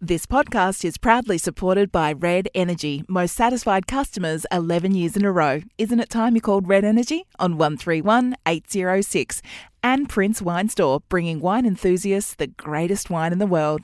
This podcast is proudly supported by Red Energy. Most satisfied customers 11 years in a row. Isn't it time you called Red Energy on 131 806? And Prince Wine Store, bringing wine enthusiasts the greatest wine in the world.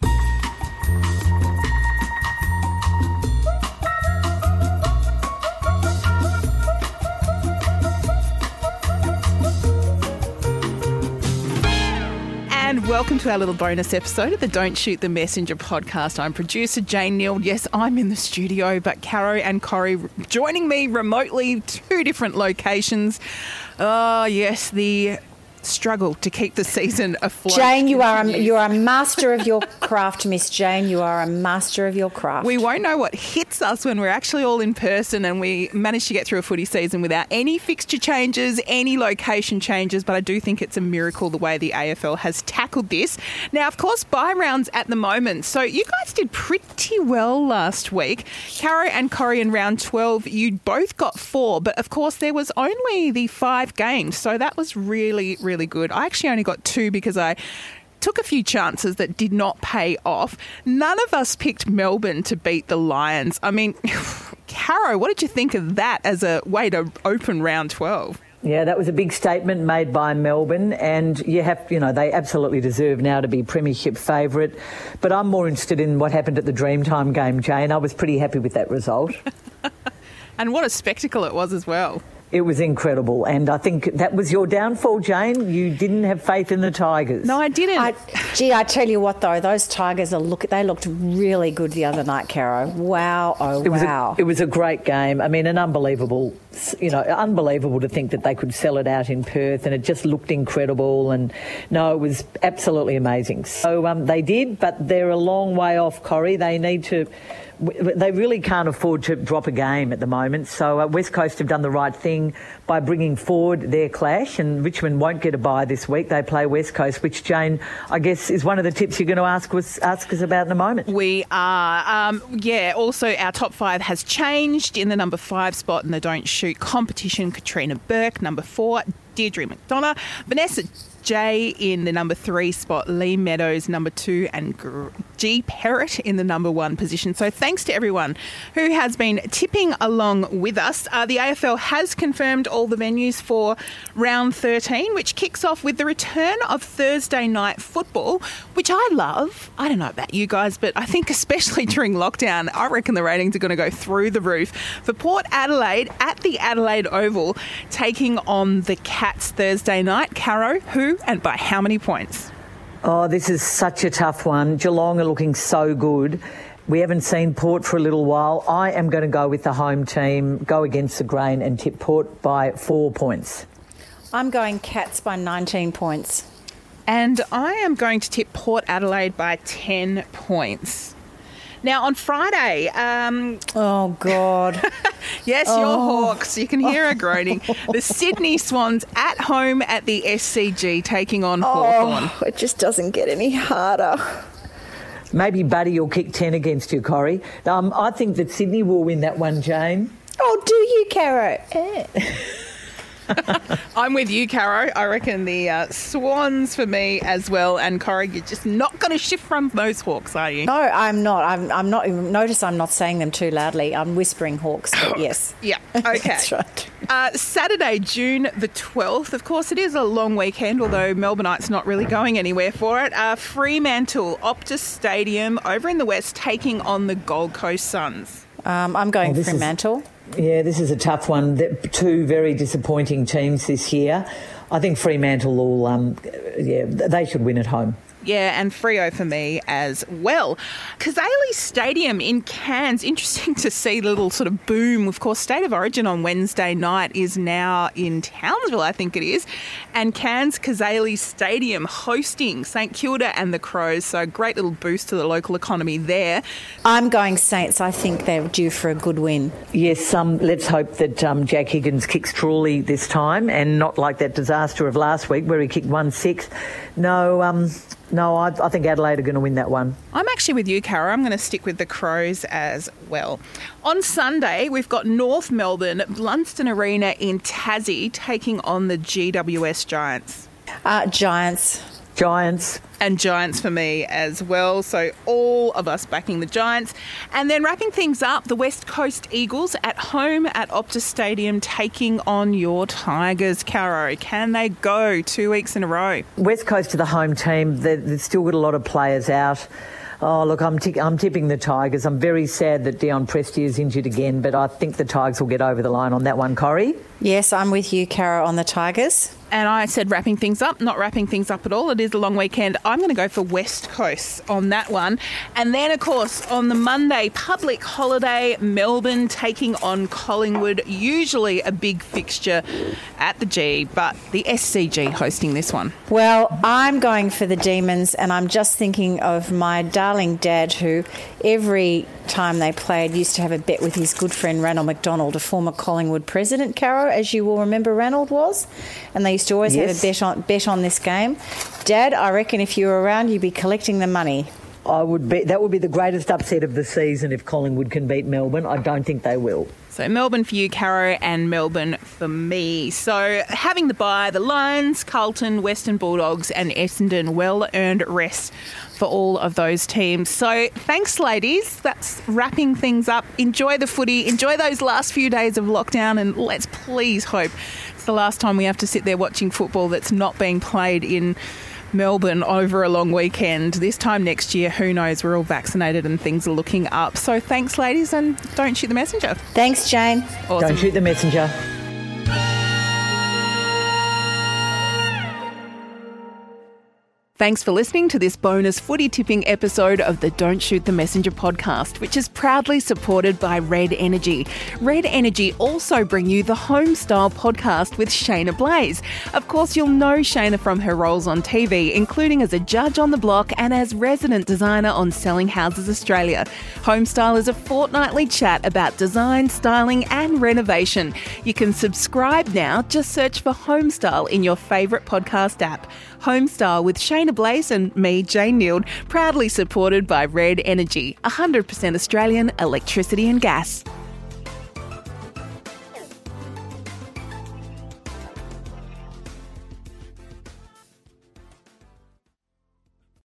And welcome to our little bonus episode of the Don't Shoot the Messenger podcast. I'm producer Jane Neal. Yes, I'm in the studio, but Caro and Corey joining me remotely, two different locations. Oh, yes, the struggle to keep the season afloat. Jane, you are a master of your craft, Miss Jane. You are a master of your craft. We won't know what hits us when we're actually all in person and we manage to get through a footy season without any fixture changes, any location changes, but I do think it's a miracle the way the AFL has tackled this. Now, of course, bye rounds at the moment. So you guys did pretty well last week. Caro and Corey in round 12, you both got 4, but of course there was only the 5 games. So that was really good. I actually only got 2 because I took a few chances that did not pay off. None of us picked Melbourne to beat the Lions. I mean, Caro, what did you think of that as a way to open round 12? Yeah, that was a big statement made by Melbourne, and they absolutely deserve now to be premiership favourite. But I'm more interested in what happened at the Dreamtime game, Jane. I was pretty happy with that result. And what a spectacle it was as well. It was incredible, and I think that was your downfall, Jane. You didn't have faith in the Tigers. No, I didn't. I tell you what, though, those Tigers they looked really good the other night, Caro. Wow, wow. It was a great game. I mean, unbelievable to think that they could sell it out in Perth, and it just looked incredible. And no, it was absolutely amazing. So they did, but they're a long way off, Corey. They really can't afford to drop a game at the moment. So West Coast have done the right thing by bringing forward their clash, and Richmond won't get a bye this week. They play West Coast, which, Jane, I guess is one of the tips you're going to ask us about in a moment. We are. Also, our top 5 has changed. In the number 5 spot in the Don't Shoot competition, Katrina Burke. Number 4, Deirdre McDonough. Vanessa J in the number 3 spot, Lee Meadows number 2, and G Perrott in the number 1 position. So thanks to everyone who has been tipping along with us. The AFL has confirmed all the venues for round 13, which kicks off with the return of Thursday night football, which I love. I don't know about you guys, but I think especially during lockdown, I reckon the ratings are going to go through the roof. For Port Adelaide at the Adelaide Oval, taking on the Cats Thursday night. Caro, who and by how many points? Oh, this is such a tough one. Geelong are looking so good. We haven't seen Port for a little while. I am going to go with the home team, go against the grain and tip Port by 4 points. I'm going Cats by 19 points. And I am going to tip Port Adelaide by 10 points. Now, on Friday... oh, God. Yes, your Hawks. You can hear her groaning. The Sydney Swans at home at the SCG taking on Hawthorn. It just doesn't get any harder. Maybe Buddy will kick 10 against you, Corey. I think that Sydney will win that one, Jane. Oh, do you, Caro? I'm with you, Caro. I reckon the Swans for me as well. And Corey, you're just not going to shift from those Hawks, are you? No, I'm not. I'm not. Notice I'm not saying them too loudly. I'm whispering Hawks, but yes. Yeah, okay. That's right. Saturday, June the 12th. Of course, it is a long weekend, although Melbourneite's not really going anywhere for it. Fremantle, Optus Stadium over in the west, taking on the Gold Coast Suns. I'm going Fremantle. This is a tough one. Two very disappointing teams this year. I think Fremantle will, they should win at home. Yeah, and Freo for me as well. Kazali Stadium in Cairns. Interesting to see the little sort of boom. Of course, State of Origin on Wednesday night is now in Townsville, I think it is. And Cairns Kazali Stadium hosting St Kilda and the Crows. So a great little boost to the local economy there. I'm going Saints. I think they're due for a good win. Yes, let's hope that Jack Higgins kicks truly this time and not like that disaster of last week where he kicked 1-6. No, I think Adelaide are going to win that one. I'm actually with you, Caro. I'm going to stick with the Crows as well. On Sunday, we've got North Melbourne, Blunston Arena in Tassie, taking on the GWS Giants. Giants. Giants. And Giants for me as well. So all of us backing the Giants. And then wrapping things up, the West Coast Eagles at home at Optus Stadium taking on your Tigers. Caro, can they go 2 weeks in a row? West Coast are the home team. They've still got a lot of players out. Oh, look, I'm tipping the Tigers. I'm very sad that Dion Presti is injured again, but I think the Tigers will get over the line on that one, Corrie. Yes, I'm with you, Caro, on the Tigers. And I said wrapping things up, not wrapping things up at all. It is a long weekend. I'm going to go for West Coast on that one. And then, of course, on the Monday, public holiday, Melbourne taking on Collingwood. Usually a big fixture at the G, but the SCG hosting this one. Well, I'm going for the Demons, and I'm just thinking of my darling dad, who every time they played used to have a bet with his good friend Ranald McDonald, a former Collingwood president, Caro, as you will remember Ranald was. And they used to always have a bet on this game. Dad, I reckon if you were around, you'd be collecting the money. That would be the greatest upset of the season if Collingwood can beat Melbourne. I don't think they will. So Melbourne for you, Caro, and Melbourne for me. So having the bye, the Lions, Carlton, Western Bulldogs and Essendon, well-earned rest for all of those teams. So thanks, ladies. That's wrapping things up. Enjoy the footy. Enjoy those last few days of lockdown, and let's please hope it's the last time we have to sit there watching football that's not being played in Melbourne over a long weekend. This time next year, who knows, we're all vaccinated and things are looking up. So thanks, ladies, and don't shoot the messenger. Thanks, Jane. Awesome. Don't shoot the messenger. Thanks for listening to this bonus footy tipping episode of the Don't Shoot the Messenger podcast, which is proudly supported by Red Energy. Red Energy also bring you the Homestyle podcast with Shayna Blaze. Of course, you'll know Shayna from her roles on TV, including as a judge on The Block and as resident designer on Selling Houses Australia. Homestyle is a fortnightly chat about design, styling and renovation. You can subscribe now. Just search for Homestyle in your favourite podcast app. Homestyle with Shayna Blaze and me, Jane Neild, proudly supported by Red Energy, 100% Australian electricity and gas.